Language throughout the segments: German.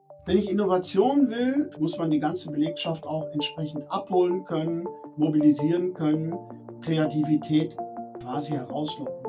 Wenn ich Innovation will, muss man die ganze Belegschaft auch entsprechend abholen können, mobilisieren können, Kreativität quasi herauslocken.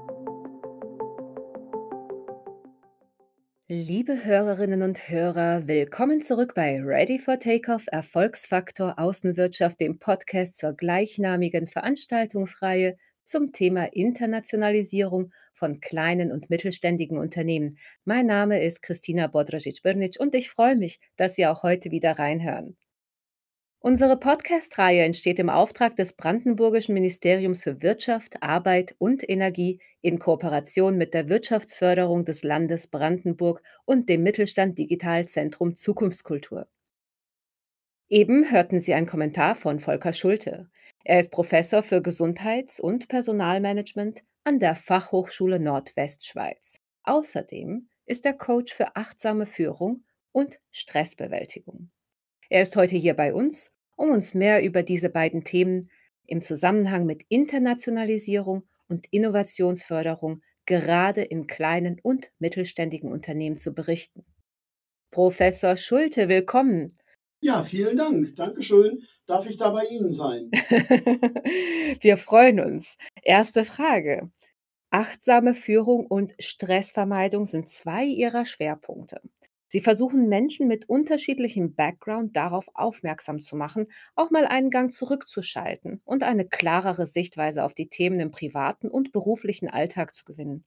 Liebe Hörerinnen und Hörer, willkommen zurück bei Ready for Takeoff Erfolgsfaktor Außenwirtschaft, dem Podcast zur gleichnamigen Veranstaltungsreihe zum Thema Internationalisierung von kleinen und mittelständigen Unternehmen. Mein Name ist Christina Bodrasic-Brnic und ich freue mich, dass Sie auch heute wieder reinhören. Unsere Podcast-Reihe entsteht im Auftrag des Brandenburgischen Ministeriums für Wirtschaft, Arbeit und Energie in Kooperation mit der Wirtschaftsförderung des Landes Brandenburg und dem Mittelstand Digitalzentrum Zukunftskultur. Eben hörten Sie einen Kommentar von Volker Schulte. Er ist Professor für Gesundheits- und Personalmanagement an der Fachhochschule Nordwestschweiz. Außerdem ist er Coach für achtsame Führung und Stressbewältigung. Er ist heute hier bei uns, um uns mehr über diese beiden Themen im Zusammenhang mit Internationalisierung und Innovationsförderung gerade in kleinen und mittelständigen Unternehmen zu berichten. Professor Schulte, willkommen. Ja, vielen Dank. Dankeschön. Darf ich da bei Ihnen sein? Wir freuen uns. Erste Frage. Achtsame Führung und Stressvermeidung sind zwei Ihrer Schwerpunkte. Sie versuchen Menschen mit unterschiedlichem Background darauf aufmerksam zu machen, auch mal einen Gang zurückzuschalten und eine klarere Sichtweise auf die Themen im privaten und beruflichen Alltag zu gewinnen.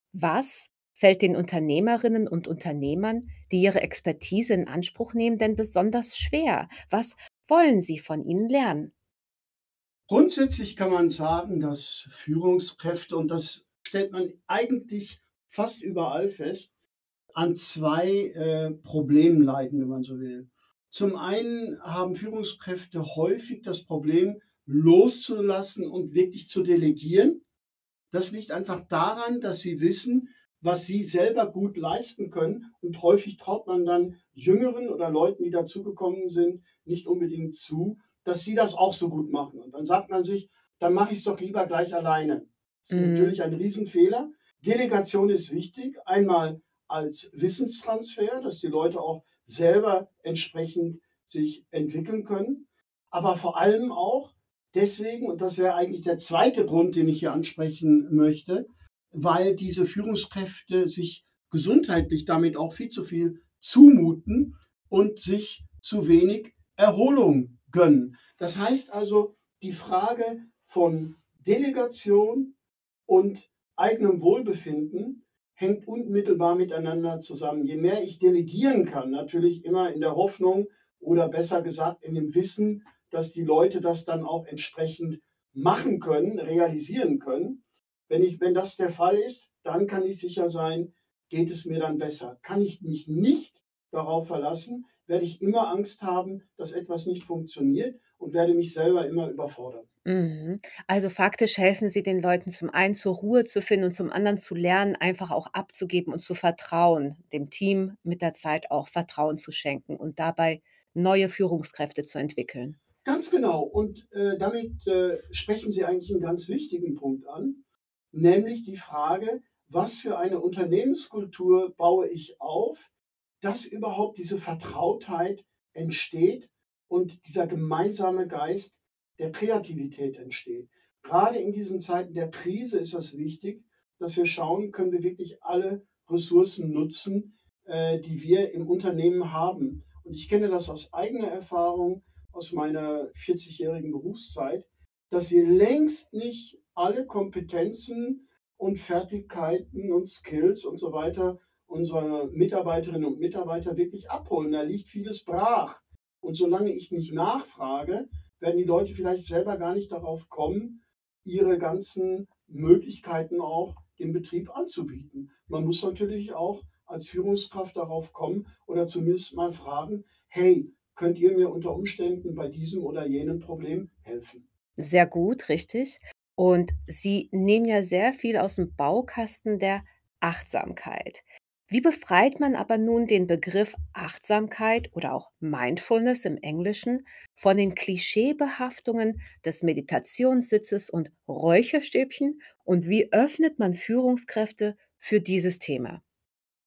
Was fällt den Unternehmerinnen und Unternehmern, die ihre Expertise in Anspruch nehmen, denn besonders schwer? Was wollen sie von ihnen lernen? Grundsätzlich kann man sagen, dass Führungskräfte, und das stellt man eigentlich fast überall fest, an 2 Problemen leiden, wenn man so will. Zum einen haben Führungskräfte häufig das Problem, loszulassen und wirklich zu delegieren. Das liegt einfach daran, dass sie wissen, was sie selber gut leisten können, und häufig traut man dann Jüngeren oder Leuten, die dazugekommen sind, nicht unbedingt zu, dass sie das auch so gut machen. Und dann sagt man sich: „Dann mache ich es doch lieber gleich alleine." Das ist Mhm. natürlich ein Riesenfehler. Delegation ist wichtig, einmal als Wissenstransfer, dass die Leute auch selber entsprechend sich entwickeln können, aber vor allem auch deswegen, und das wäre eigentlich der zweite Grund, den ich hier ansprechen möchte, weil diese Führungskräfte sich gesundheitlich damit auch viel zu viel zumuten und sich zu wenig Erholung gönnen. Das heißt also, die Frage von Delegation und eigenem Wohlbefinden hängt unmittelbar miteinander zusammen. Je mehr ich delegieren kann, natürlich immer in der Hoffnung oder besser gesagt in dem Wissen, dass die Leute das dann auch entsprechend machen können, realisieren können. Wenn das der Fall ist, dann kann ich sicher sein, geht es mir dann besser. Kann ich mich nicht darauf verlassen, werde ich immer Angst haben, dass etwas nicht funktioniert, und werde mich selber immer überfordern. Mhm. Also faktisch helfen Sie den Leuten zum einen zur Ruhe zu finden und zum anderen zu lernen, einfach auch abzugeben und zu vertrauen, dem Team mit der Zeit auch Vertrauen zu schenken und dabei neue Führungskräfte zu entwickeln. Ganz genau. Und damit sprechen Sie eigentlich einen ganz wichtigen Punkt an, nämlich die Frage: Was für eine Unternehmenskultur baue ich auf, dass überhaupt diese Vertrautheit entsteht und dieser gemeinsame Geist der Kreativität entsteht. Gerade in diesen Zeiten der Krise ist das wichtig, dass wir schauen, können wir wirklich alle Ressourcen nutzen, die wir im Unternehmen haben. Und ich kenne das aus eigener Erfahrung, aus meiner 40-jährigen Berufszeit, dass wir längst nicht alle Kompetenzen und Fertigkeiten und Skills und so weiter unserer Mitarbeiterinnen und Mitarbeiter wirklich abholen. Da liegt vieles brach. Und solange ich nicht nachfrage, werden die Leute vielleicht selber gar nicht darauf kommen, ihre ganzen Möglichkeiten auch dem Betrieb anzubieten. Man muss natürlich auch als Führungskraft darauf kommen oder zumindest mal fragen: „Hey, könnt ihr mir unter Umständen bei diesem oder jenem Problem helfen?" Sehr gut, richtig. Und Sie nehmen ja sehr viel aus dem Baukasten der Achtsamkeit. Wie befreit man aber nun den Begriff Achtsamkeit oder auch Mindfulness im Englischen von den Klischeebehaftungen des Meditationssitzes und Räucherstäbchen und wie öffnet man Führungskräfte für dieses Thema?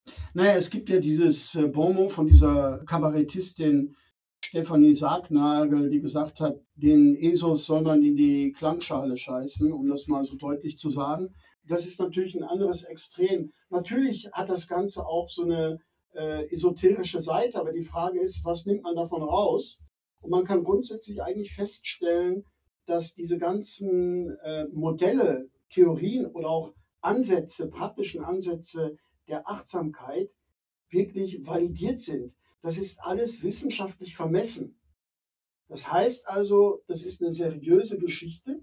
Na ja, es gibt ja dieses, Bonmot von dieser Kabarettistin Stefanie Sargnagel, die gesagt hat: „Den Esos soll man in die Klangschale scheißen“, um das mal so deutlich zu sagen. Das ist natürlich ein anderes Extrem. Natürlich hat das Ganze auch so eine esoterische Seite, aber die Frage ist, was nimmt man davon raus? Und man kann grundsätzlich eigentlich feststellen, dass diese ganzen, Modelle, Theorien oder auch Ansätze, praktischen Ansätze der Achtsamkeit wirklich validiert sind. Das ist alles wissenschaftlich vermessen. Das heißt also, das ist eine seriöse Geschichte.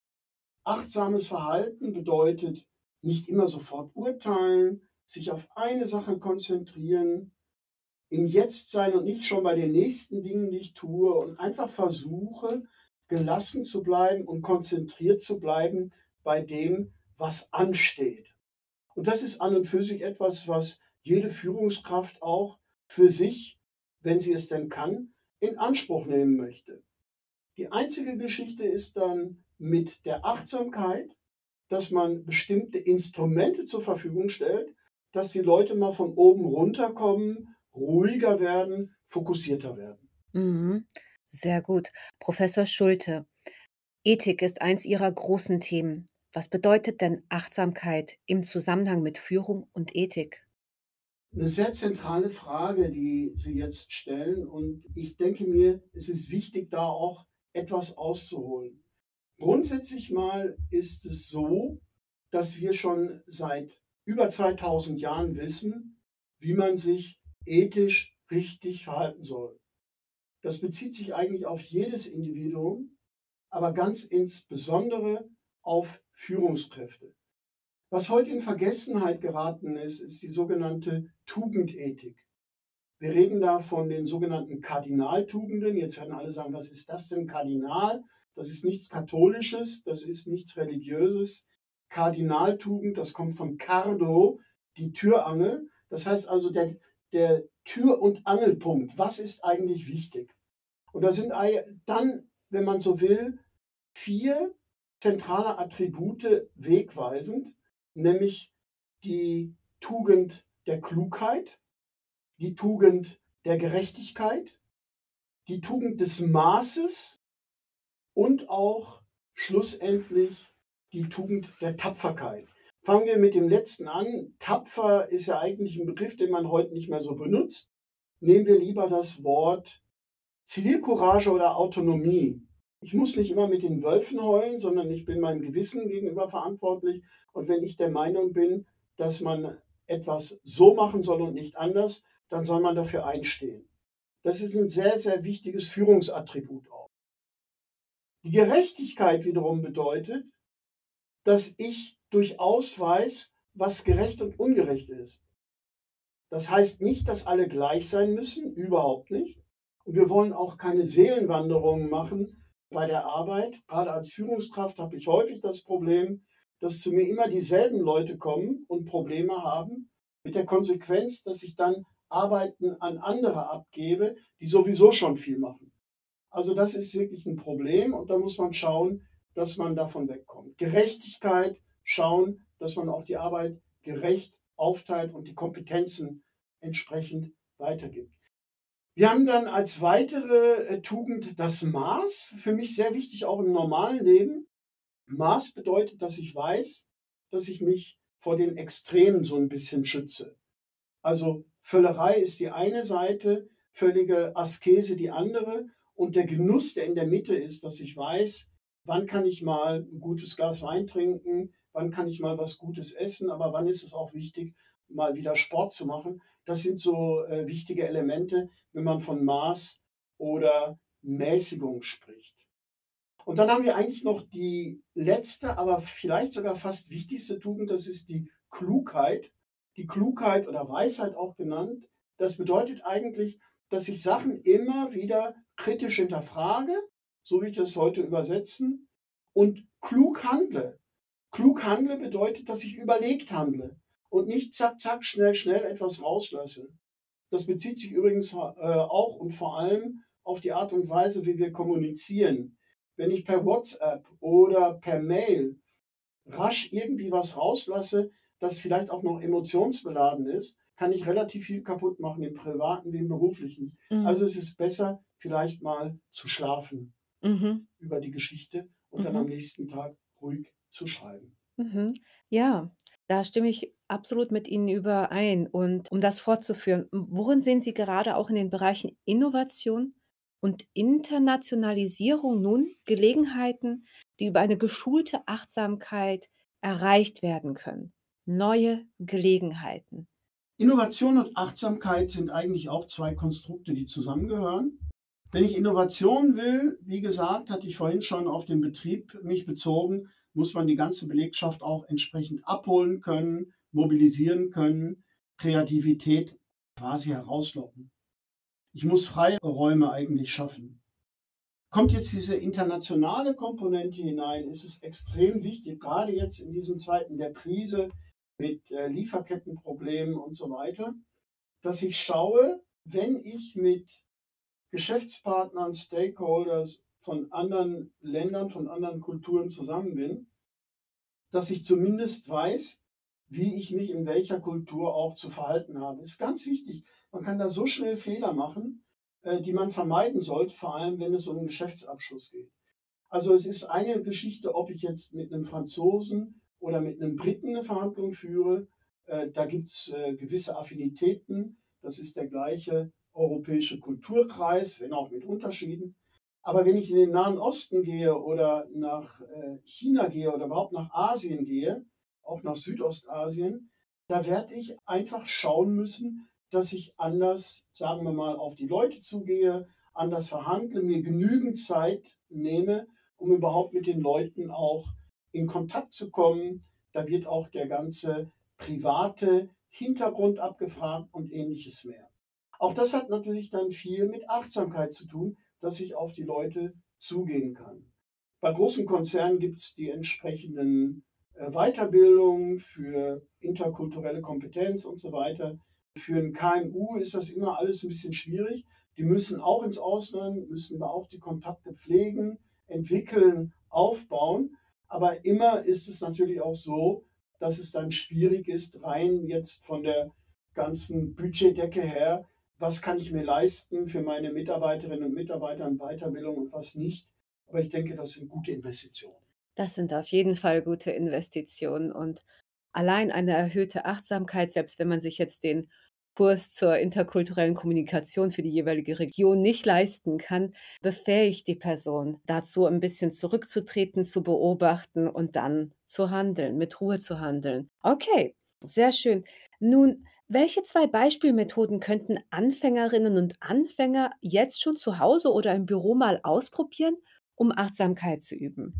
Achtsames Verhalten bedeutet nicht immer sofort urteilen, sich auf eine Sache konzentrieren, im Jetzt sein und nicht schon bei den nächsten Dingen, die ich tue, und einfach versuche, gelassen zu bleiben und konzentriert zu bleiben bei dem, was ansteht. Und das ist an und für sich etwas, was jede Führungskraft auch für sich, wenn sie es denn kann, in Anspruch nehmen möchte. Die einzige Geschichte ist dann mit der Achtsamkeit, dass man bestimmte Instrumente zur Verfügung stellt, dass die Leute mal von oben runterkommen, ruhiger werden, fokussierter werden. Mhm. Sehr gut. Professor Schulte, Ethik ist eins Ihrer großen Themen. Was bedeutet denn Achtsamkeit im Zusammenhang mit Führung und Ethik? Eine sehr zentrale Frage, die Sie jetzt stellen, und ich denke mir, es ist wichtig, da auch etwas auszuholen. Grundsätzlich mal ist es so, dass wir schon seit über 2000 Jahren wissen, wie man sich ethisch richtig verhalten soll. Das bezieht sich eigentlich auf jedes Individuum, aber ganz insbesondere auf Führungskräfte. Was heute in Vergessenheit geraten ist, ist die sogenannte Tugendethik. Wir reden da von den sogenannten Kardinaltugenden. Jetzt werden alle sagen, was ist das denn Kardinal? Das ist nichts Katholisches, das ist nichts Religiöses. Kardinaltugend, das kommt von Cardo, die Türangel. Das heißt also der Tür- und Angelpunkt. Was ist eigentlich wichtig? Und da sind dann, wenn man so will, vier zentrale Attribute wegweisend, nämlich die Tugend der Klugheit, die Tugend der Gerechtigkeit, die Tugend des Maßes und auch schlussendlich die Tugend der Tapferkeit. Fangen wir mit dem letzten an. Tapfer ist ja eigentlich ein Begriff, den man heute nicht mehr so benutzt. Nehmen wir lieber das Wort Zivilcourage oder Autonomie. Ich muss nicht immer mit den Wölfen heulen, sondern ich bin meinem Gewissen gegenüber verantwortlich. Und wenn ich der Meinung bin, dass man etwas so machen soll und nicht anders, dann soll man dafür einstehen. Das ist ein sehr, sehr wichtiges Führungsattribut auch. Die Gerechtigkeit wiederum bedeutet, dass ich durchaus weiß, was gerecht und ungerecht ist. Das heißt nicht, dass alle gleich sein müssen, überhaupt nicht. Und wir wollen auch keine Seelenwanderungen machen bei der Arbeit. Gerade als Führungskraft habe ich häufig das Problem, dass zu mir immer dieselben Leute kommen und Probleme haben, mit der Konsequenz, dass ich dann Arbeiten an andere abgebe, die sowieso schon viel machen. Also das ist wirklich ein Problem, und da muss man schauen, dass man davon wegkommt. Gerechtigkeit, schauen, dass man auch die Arbeit gerecht aufteilt und die Kompetenzen entsprechend weitergibt. Wir haben dann als weitere Tugend das Maß. Für mich sehr wichtig, auch im normalen Leben. Maß bedeutet, dass ich weiß, dass ich mich vor den Extremen so ein bisschen schütze. Also Völlerei ist die eine Seite, völlige Askese die andere, und der Genuss, der in der Mitte ist, dass ich weiß, wann kann ich mal ein gutes Glas Wein trinken, wann kann ich mal was Gutes essen, aber wann ist es auch wichtig, mal wieder Sport zu machen. Das sind so wichtige Elemente, wenn man von Maß oder Mäßigung spricht. Und dann haben wir eigentlich noch die letzte, aber vielleicht sogar fast wichtigste Tugend, das ist die Klugheit. Die Klugheit oder Weisheit auch genannt. Das bedeutet eigentlich, dass ich Sachen immer wieder kritisch hinterfrage, so wie ich das heute übersetzen, und klug handle. Klug handle bedeutet, dass ich überlegt handle und nicht zack, zack, schnell, schnell etwas rauslasse. Das bezieht sich übrigens auch und vor allem auf die Art und Weise, wie wir kommunizieren. Wenn ich per WhatsApp oder per Mail rasch irgendwie was rauslasse, das vielleicht auch noch emotionsbeladen ist, kann ich relativ viel kaputt machen, im Privaten wie im Beruflichen. Mhm. Also es ist besser, vielleicht mal zu schlafen Mhm. über die Geschichte und dann am Mhm. nächsten Tag ruhig zu schreiben. Mhm. Ja, da stimme ich absolut mit Ihnen überein. Und um das fortzuführen, worin sehen Sie gerade auch in den Bereichen Innovation und Internationalisierung nun Gelegenheiten, die über eine geschulte Achtsamkeit erreicht werden können? Neue Gelegenheiten. Innovation und Achtsamkeit sind eigentlich auch 2 Konstrukte, die zusammengehören. Wenn ich Innovation will, wie gesagt, hatte ich vorhin schon auf den Betrieb mich bezogen, muss man die ganze Belegschaft auch entsprechend abholen können, mobilisieren können, Kreativität quasi herauslocken. Ich muss Freiräume eigentlich schaffen. Kommt jetzt diese internationale Komponente hinein, ist es extrem wichtig, gerade jetzt in diesen Zeiten der Krise mit Lieferkettenproblemen und so weiter, dass ich schaue, wenn ich mit Geschäftspartnern, Stakeholders von anderen Ländern, von anderen Kulturen zusammen bin, dass ich zumindest weiß, wie ich mich in welcher Kultur auch zu verhalten habe. Ist ganz wichtig. Man kann da so schnell Fehler machen, die man vermeiden sollte, vor allem wenn es um einen Geschäftsabschluss geht. Also es ist eine Geschichte, ob ich jetzt mit einem Franzosen oder mit einem Briten eine Verhandlung führe. Da gibt es gewisse Affinitäten. Das ist der gleiche europäische Kulturkreis, wenn auch mit Unterschieden. Aber wenn ich in den Nahen Osten gehe oder nach China gehe oder überhaupt nach Asien gehe, auch nach Südostasien, da werde ich einfach schauen müssen, dass ich anders, sagen wir mal, auf die Leute zugehe, anders verhandle, mir genügend Zeit nehme, um überhaupt mit den Leuten auch in Kontakt zu kommen. Da wird auch der ganze private Hintergrund abgefragt und ähnliches mehr. Auch das hat natürlich dann viel mit Achtsamkeit zu tun, dass ich auf die Leute zugehen kann. Bei großen Konzernen gibt es die entsprechenden Weiterbildungen für interkulturelle Kompetenz und so weiter. Für ein KMU ist das immer alles ein bisschen schwierig. Die müssen auch ins Ausland, müssen da auch die Kontakte pflegen, entwickeln, aufbauen. Aber immer ist es natürlich auch so, dass es dann schwierig ist, rein jetzt von der ganzen Budgetdecke her, was kann ich mir leisten für meine Mitarbeiterinnen und Mitarbeiter in Weiterbildung und was nicht. Aber ich denke, das sind gute Investitionen. Das sind auf jeden Fall gute Investitionen und allein eine erhöhte Achtsamkeit, selbst wenn man sich jetzt den Kurs zur interkulturellen Kommunikation für die jeweilige Region nicht leisten kann, befähigt die Person dazu, ein bisschen zurückzutreten, zu beobachten und dann zu handeln, mit Ruhe zu handeln. Okay, sehr schön. Nun, welche 2 Beispielmethoden könnten Anfängerinnen und Anfänger jetzt schon zu Hause oder im Büro mal ausprobieren, um Achtsamkeit zu üben?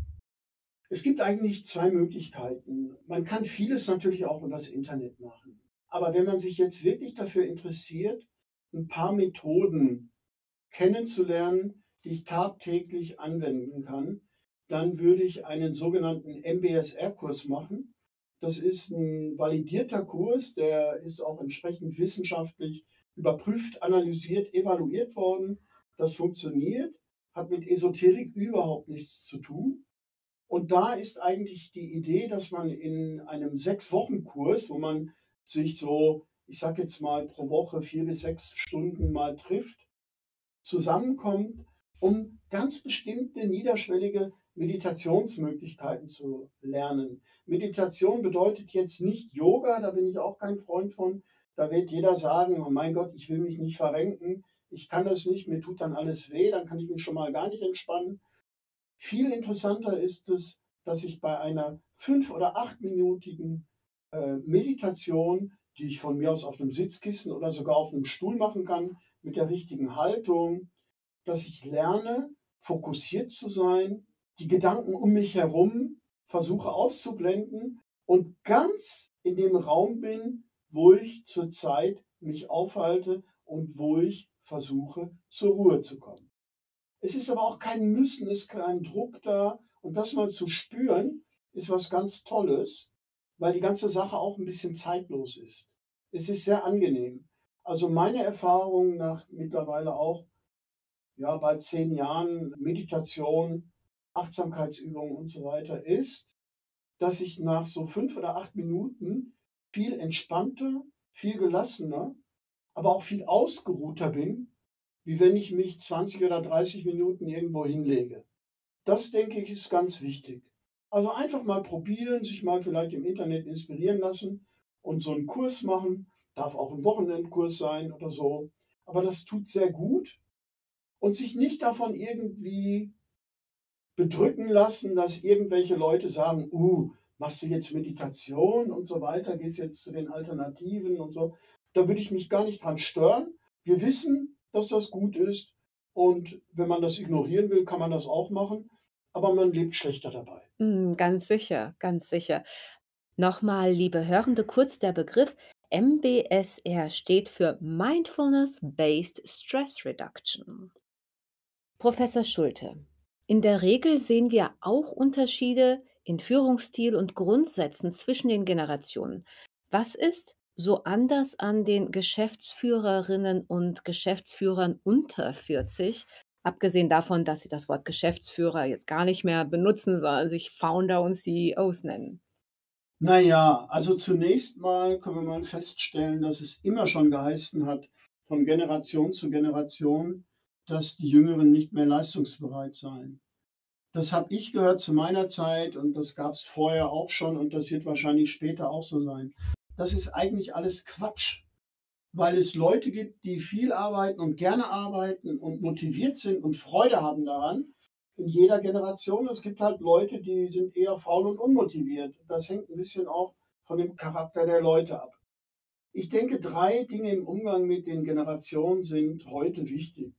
Es gibt eigentlich 2 Möglichkeiten. Man kann vieles natürlich auch übers Internet machen. Aber wenn man sich jetzt wirklich dafür interessiert, ein paar Methoden kennenzulernen, die ich tagtäglich anwenden kann, dann würde ich einen sogenannten MBSR-Kurs machen. Das ist ein validierter Kurs, der ist auch entsprechend wissenschaftlich überprüft, analysiert, evaluiert worden. Das funktioniert, hat mit Esoterik überhaupt nichts zu tun. Und da ist eigentlich die Idee, dass man in einem 6 Wochen-Kurs, wo man sich so, ich sage jetzt mal, pro Woche 4 bis 6 Stunden mal trifft, zusammenkommt, um ganz bestimmte niederschwellige Meditationsmöglichkeiten zu lernen. Meditation bedeutet jetzt nicht Yoga, da bin ich auch kein Freund von. Da wird jeder sagen: „Oh mein Gott, ich will mich nicht verrenken, ich kann das nicht, mir tut dann alles weh, dann kann ich mich schon mal gar nicht entspannen." Viel interessanter ist es, dass ich bei einer 5 oder 8-minütigen Meditation, die ich von mir aus auf einem Sitzkissen oder sogar auf einem Stuhl machen kann, mit der richtigen Haltung, dass ich lerne, fokussiert zu sein, die Gedanken um mich herum versuche auszublenden und ganz in dem Raum bin, wo ich zurzeit mich aufhalte und wo ich versuche, zur Ruhe zu kommen. Es ist aber auch kein Müssen, es ist kein Druck da. Und das mal zu spüren, ist was ganz Tolles, weil die ganze Sache auch ein bisschen zeitlos ist. Es ist sehr angenehm. Also, meine Erfahrung nach mittlerweile auch, ja, bald 10 Jahren Meditation, Achtsamkeitsübungen und so weiter ist, dass ich nach so 5 oder 8 Minuten viel entspannter viel gelassener, aber auch viel ausgeruhter bin, wie wenn ich mich 20 oder 30 Minuten irgendwo hinlege. Das, denke ich, ist ganz wichtig. Also einfach mal probieren, sich mal vielleicht im Internet inspirieren lassen und so einen Kurs machen. Darf auch ein Wochenendkurs sein oder so. Aber das tut sehr gut und sich nicht davon irgendwie bedrücken lassen, dass irgendwelche Leute sagen: machst du jetzt Meditation und so weiter, gehst jetzt zu den Alternativen und so.“ Da würde ich mich gar nicht dran stören. Wir wissen, dass das gut ist und wenn man das ignorieren will, kann man das auch machen, aber man lebt schlechter dabei. Ganz sicher, ganz sicher. Nochmal, liebe Hörende, kurz der Begriff. MBSR steht für Mindfulness-Based Stress Reduction. Professor Schulte, in der Regel sehen wir auch Unterschiede in Führungsstil und Grundsätzen zwischen den Generationen. Was ist so anders an den Geschäftsführerinnen und Geschäftsführern unter 40, abgesehen davon, dass sie das Wort Geschäftsführer jetzt gar nicht mehr benutzen, sondern sich Founder und CEOs nennen? Na ja, also zunächst mal können wir mal feststellen, dass es immer schon geheißen hat, von Generation zu Generation, dass die Jüngeren nicht mehr leistungsbereit seien. Das habe ich gehört zu meiner Zeit und das gab es vorher auch schon und das wird wahrscheinlich später auch so sein. Das ist eigentlich alles Quatsch, weil es Leute gibt, die viel arbeiten und gerne arbeiten und motiviert sind und Freude haben daran. In jeder Generation. Es gibt halt Leute, die sind eher faul und unmotiviert. Das hängt ein bisschen auch von dem Charakter der Leute ab. Ich denke, 3 Dinge im Umgang mit den Generationen sind heute wichtig.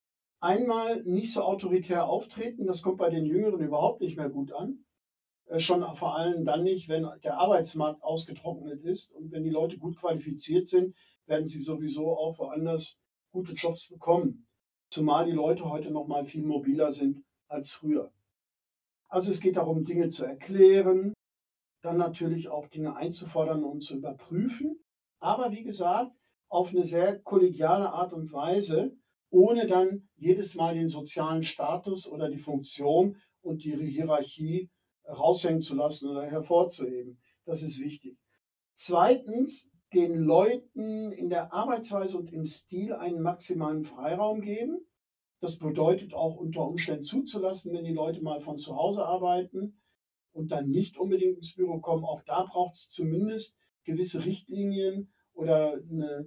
Einmal nicht so autoritär auftreten, das kommt bei den Jüngeren überhaupt nicht mehr gut an. Schon vor allem dann nicht, wenn der Arbeitsmarkt ausgetrocknet ist und wenn die Leute gut qualifiziert sind, werden sie sowieso auch woanders gute Jobs bekommen. Zumal die Leute heute noch mal viel mobiler sind als früher. Also es geht darum, Dinge zu erklären, dann natürlich auch Dinge einzufordern und zu überprüfen. Aber wie gesagt, auf eine sehr kollegiale Art und Weise, ohne dann jedes Mal den sozialen Status oder die Funktion und die Hierarchie raushängen zu lassen oder hervorzuheben. Das ist wichtig. Zweitens, den Leuten in der Arbeitsweise und im Stil einen maximalen Freiraum geben. Das bedeutet auch unter Umständen zuzulassen, wenn die Leute mal von zu Hause arbeiten und dann nicht unbedingt ins Büro kommen. Auch da braucht es zumindest gewisse Richtlinien oder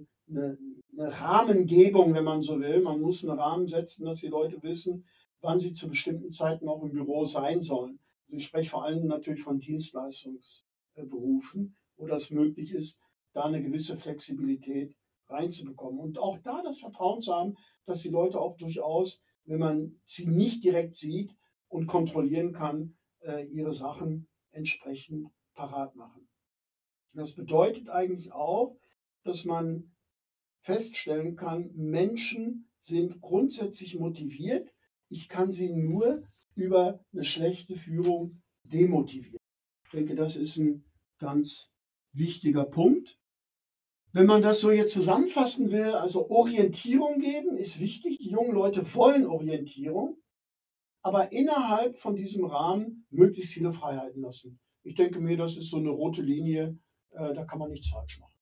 eine Rahmengebung, wenn man so will. Man muss einen Rahmen setzen, dass die Leute wissen, wann sie zu bestimmten Zeiten auch im Büro sein sollen. Also ich spreche vor allem natürlich von Dienstleistungsberufen, wo das möglich ist, da eine gewisse Flexibilität reinzubekommen. Und auch da das Vertrauen zu haben, dass die Leute auch durchaus, wenn man sie nicht direkt sieht und kontrollieren kann, ihre Sachen entsprechend parat machen. Das bedeutet eigentlich auch, dass man feststellen kann, Menschen sind grundsätzlich motiviert. Ich kann sie nur über eine schlechte Führung demotivieren. Ich denke, das ist ein ganz wichtiger Punkt. Wenn man das so jetzt zusammenfassen will, also Orientierung geben ist wichtig. Die jungen Leute wollen Orientierung, aber innerhalb von diesem Rahmen möglichst viele Freiheiten lassen. Ich denke mir, das ist so eine rote Linie, da kann man nichts falsch machen.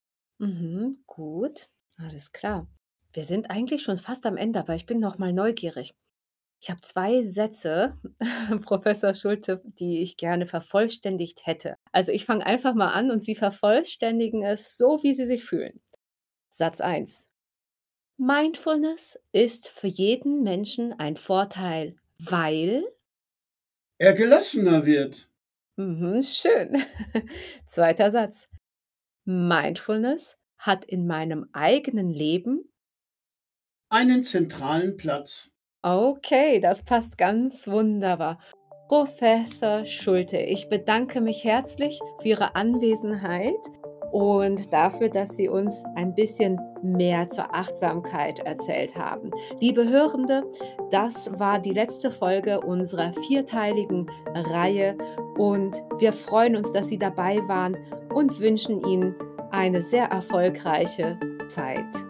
Gut, alles klar. Wir sind eigentlich schon fast am Ende, aber ich bin noch mal neugierig. Ich habe 2 Sätze, Professor Schulte, die ich gerne vervollständigt hätte. Also, ich fange einfach mal an und Sie vervollständigen es so, wie Sie sich fühlen. Satz eins: Mindfulness ist für jeden Menschen ein Vorteil, weil Er gelassener wird. schön. Zweiter Satz: Mindfulness hat in meinem eigenen Leben Einen zentralen Platz. okay, das passt ganz wunderbar. Professor Schulte, ich bedanke mich herzlich für Ihre Anwesenheit und dafür, dass Sie uns ein bisschen mehr zur Achtsamkeit erzählt haben. Liebe Hörende, das war die letzte Folge unserer vierteiligen Reihe und wir freuen uns, dass Sie dabei waren und wünschen Ihnen eine sehr erfolgreiche Zeit.